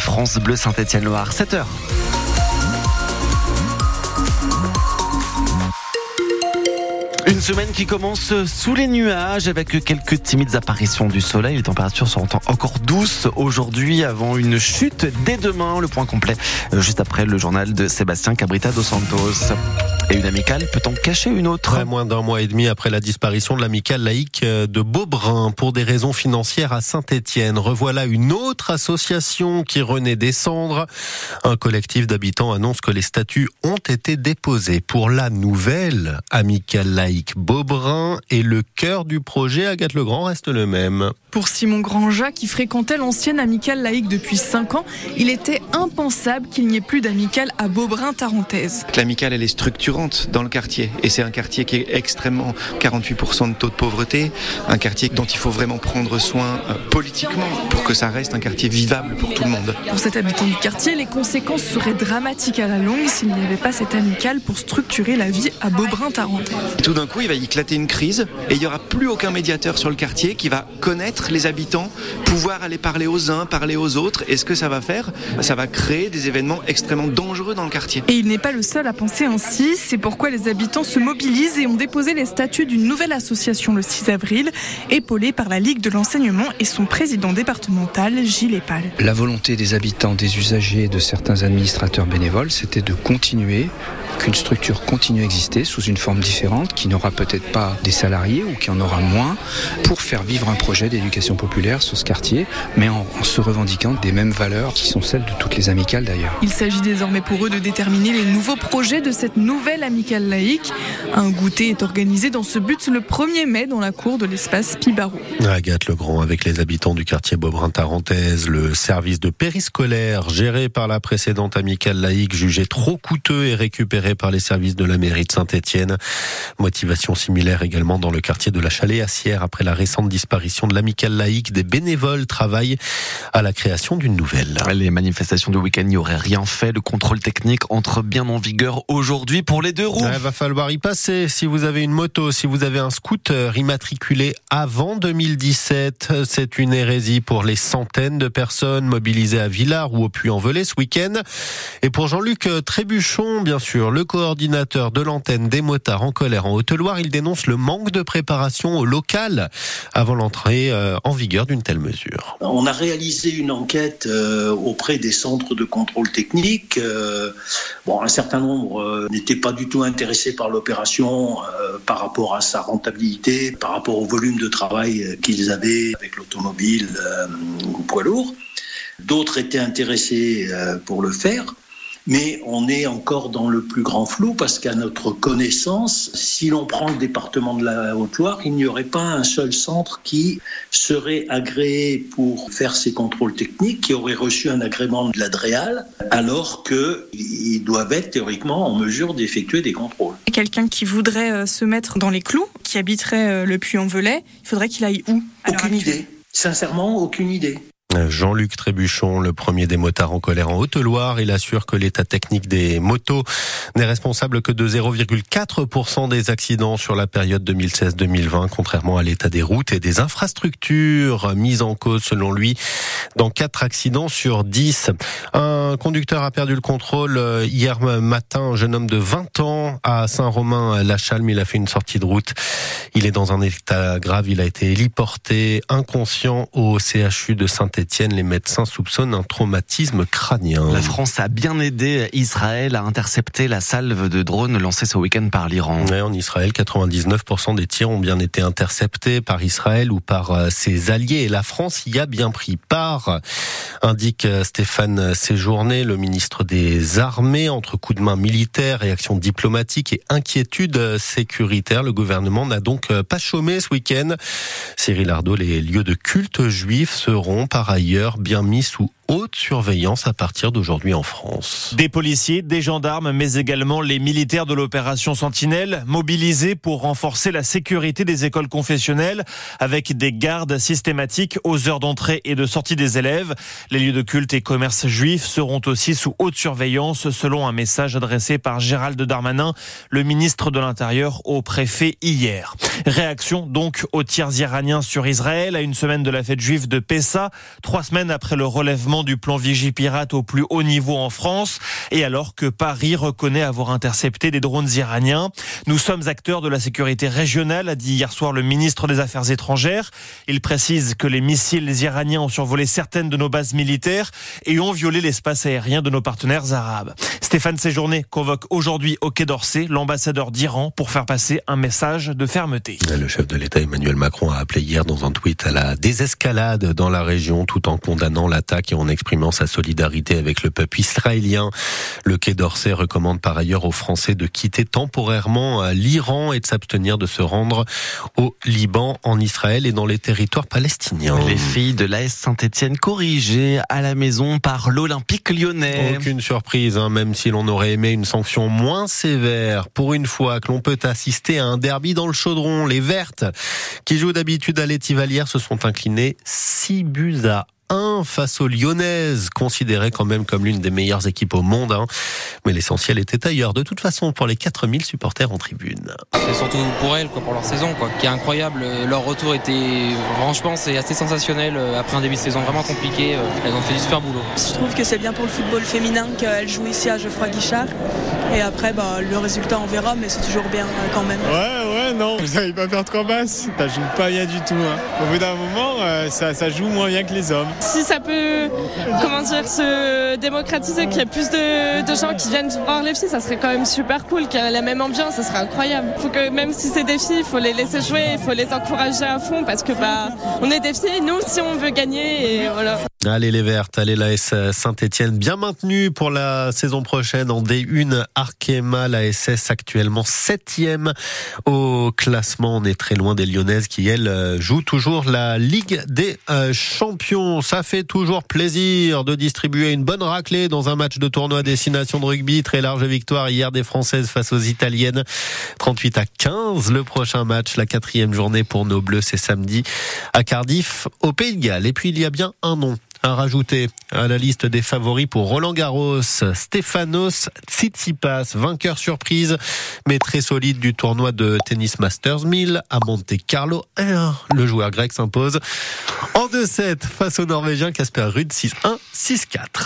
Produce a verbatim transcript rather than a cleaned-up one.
France Bleu Saint-Étienne-Loire. sept heures. Une semaine qui commence sous les nuages avec quelques timides apparitions du soleil. Les températures seront encore douces aujourd'hui avant une chute dès demain. Le point complet juste après le journal de Sébastien Cabrita dos Santos. Et une amicale peut en cacher une autre. Très moins d'un mois et demi après la disparition de l'amicale laïque de Beaubrun pour des raisons financières à Saint-Étienne. Revoilà une autre association qui renaît des cendres. Un collectif d'habitants annonce que les statuts ont été déposés pour la nouvelle amicale laïque Beaubrun et le cœur du projet, Agathe Legrand, reste le même. Pour Simon Grandjat, qui fréquentait l'ancienne amicale laïque depuis cinq ans, il était impensable qu'il n'y ait plus d'amicale à Beaubrun-Tarentaise. L'amicale, elle est structurante dans le quartier et c'est un quartier qui est extrêmement quarante-huit pour cent de taux de pauvreté, un quartier dont il faut vraiment prendre soin euh, politiquement pour que ça reste un quartier vivable pour tout le monde. Pour cet habitant du quartier, les conséquences seraient dramatiques à la longue s'il n'y avait pas cette amicale pour structurer la vie à Beaubrun-Tarentaise. Tout d'un coup, il va y éclater une crise et il n'y aura plus aucun médiateur sur le quartier qui va connaître les habitants, pouvoir aller parler aux uns, parler aux autres. Et ce que ça va faire, ça va créer des événements extrêmement dangereux dans le quartier. Et il n'est pas le seul à penser ainsi. C'est pourquoi les habitants se mobilisent et ont déposé les statuts d'une nouvelle association le six avril, épaulée par la Ligue de l'enseignement et son président départemental, Gilles Épal. La volonté des habitants, des usagers et de certains administrateurs bénévoles, c'était de continuer, qu'une structure continue à exister sous une forme différente, qui n'aura peut-être pas des salariés ou qui en aura moins, pour faire vivre un projet d'éducation populaire sur ce quartier, mais en, en se revendiquant des mêmes valeurs qui sont celles de toutes les amicales d'ailleurs. Il s'agit désormais pour eux de déterminer les nouveaux projets de cette nouvelle amicale laïque. Un goûter est organisé dans ce but le premier mai dans la cour de l'espace Pibaro. Agathe Legrand avec les habitants du quartier Beaubrun-Tarentaise. Le service de périscolaire géré par la précédente amicale laïque jugé trop coûteux et récupéré par les services de la mairie de Saint-Étienne. Motivation similaire également dans le quartier de la Chalée-Assière après la récente disparition de l'amicale laïque. Des bénévoles travaillent à la création d'une nouvelle. Les manifestations du week-end n'y auraient rien fait. Le contrôle technique entre bien en vigueur aujourd'hui pour les deux roues. Il va falloir y passer. Si vous avez une moto, si vous avez un scooter immatriculé avant deux mille dix-sept, c'est une hérésie pour les centaines de personnes mobilisées à Villars ou au Puy-en-Velay ce week-end. Et pour Jean-Luc Trébuchon, bien sûr, le coordinateur de l'antenne des motards en colère en Haute-Loire, il dénonce le manque de préparation au local avant l'entrée en vigueur d'une telle mesure. On a réalisé une enquête euh, auprès des centres de contrôle technique. Euh, bon, un certain nombre euh, n'étaient pas du tout intéressés par l'opération euh, par rapport à sa rentabilité, par rapport au volume de travail qu'ils avaient avec l'automobile euh, ou poids lourd. D'autres étaient intéressés euh, pour le faire. Mais on est encore dans le plus grand flou parce qu'à notre connaissance, si l'on prend le département de la Haute-Loire, il n'y aurait pas un seul centre qui serait agréé pour faire ces contrôles techniques, qui aurait reçu un agrément de l'Adréal, alors qu'ils doivent être théoriquement en mesure d'effectuer des contrôles. Quelqu'un qui voudrait se mettre dans les clous, qui habiterait le Puy-en-Velay, il faudrait qu'il aille où ? Aucune idée. Sincèrement, aucune idée. Jean-Luc Trébuchon, le premier des motards en colère en Haute-Loire, il assure que l'état technique des motos n'est responsable que de zéro virgule quatre pour cent des accidents sur la période deux mille seize deux mille vingt, contrairement à l'état des routes et des infrastructures mises en cause, selon lui, dans quatre accidents sur dix. Un conducteur a perdu le contrôle hier matin, un jeune homme de vingt ans à Saint-Romain-la-Chalme. Il a fait une sortie de route. Il est dans un état grave. Il a été héliporté inconscient au C H U de Saint-Étienne. Les médecins soupçonnent un traumatisme crânien. La France a bien aidé Israël à intercepter la salve de drones lancée ce week-end par l'Iran. Ouais, en Israël, quatre-vingt-dix-neuf pour cent des tirs ont bien été interceptés par Israël ou par ses alliés. Et la France y a bien pris part, indique Stéphane Séjourné, le ministre des Armées. Entre coups de main militaires, réactions diplomatiques et inquiétudes sécuritaires, le gouvernement n'a donc pas chômé ce week-end. Cyril Ardo, les lieux de culte juifs seront par ailleurs bien mis sous haute surveillance à partir d'aujourd'hui en France. Des policiers, des gendarmes, mais également les militaires de l'opération Sentinelle, mobilisés pour renforcer la sécurité des écoles confessionnelles, avec des gardes systématiques aux heures d'entrée et de sortie des élèves. Les lieux de culte et commerces juifs seront aussi sous haute surveillance, selon un message adressé par Gérald Darmanin, le ministre de l'Intérieur, au préfet hier. Réaction donc aux tirs iraniens sur Israël, à une semaine de la fête juive de Pessa, trois semaines après le relèvement lancement du plan Vigipirate au plus haut niveau en France et alors que Paris reconnaît avoir intercepté des drones iraniens. Nous sommes acteurs de la sécurité régionale, a dit hier soir le ministre des Affaires étrangères. Il précise que les missiles iraniens ont survolé certaines de nos bases militaires et ont violé l'espace aérien de nos partenaires arabes. Stéphane Séjourné convoque aujourd'hui au Quai d'Orsay l'ambassadeur d'Iran pour faire passer un message de fermeté. Le chef de l'État Emmanuel Macron a appelé hier dans un tweet à la désescalade dans la région tout en condamnant l'attaque et en exprimant sa solidarité avec le peuple israélien. Le Quai d'Orsay recommande par ailleurs aux Français de quitter temporairement l'Iran et de s'abstenir de se rendre au Liban, en Israël et dans les territoires palestiniens. Les filles de l'A S Saint-Etienne corrigées à la maison par l'Olympique lyonnais. Aucune surprise, hein, même si l'on aurait aimé une sanction moins sévère. Pour une fois que l'on peut assister à un derby dans le chaudron, les Vertes, qui jouent d'habitude à l'Étivalière, se sont inclinées six buts à un face aux Lyonnaises, considérées quand même comme l'une des meilleures équipes au monde. Hein. Mais l'essentiel était ailleurs. De toute façon, pour les quatre mille supporters en tribune. C'est surtout pour elles, quoi, pour leur saison, quoi, qui est incroyable. Leur retour était, franchement, c'est assez sensationnel. Après un début de saison vraiment compliqué, elles ont fait du super boulot. Je trouve que c'est bien pour le football féminin qu'elles jouent ici à Geoffroy Guichard. Et après, bah, le résultat, on verra, mais c'est toujours bien quand même. Ouais, ouais, non, vous n'allez pas perdre trois basses. Ça joue pas bien du tout. Hein. Au bout d'un moment, euh, ça, ça joue moins bien que les hommes. Si ça peut, comment dire, se démocratiser, qu'il y ait plus de, de gens qui viennent voir les filles, ça serait quand même super cool, qu'il y ait la même ambiance, ça serait incroyable. Il faut que même si c'est des filles, il faut les laisser jouer, il faut les encourager à fond parce que bah, on est des filles, nous si on veut gagner et voilà. Allez les Vertes, allez l'A S Saint-Etienne, bien maintenue pour la saison prochaine en D un. Arkema, l'A S S actuellement septième au classement. On est très loin des Lyonnaises qui, elles, jouent toujours la Ligue des Champions. Ça fait toujours plaisir de distribuer une bonne raclée dans un match de tournoi destination de rugby. Très large victoire hier des Françaises face aux Italiennes. trente-huit à quinze. Le prochain match, la quatrième journée pour nos Bleus, c'est samedi à Cardiff, au Pays de Galles. Et puis il y a bien un nom à rajouter à la liste des favoris pour Roland Garros, Stefanos Tsitsipas, vainqueur surprise mais très solide du tournoi de tennis Masters mille à Monte Carlo. Le joueur grec s'impose en deux sept face au Norvégien Casper Ruud six un, six quatre.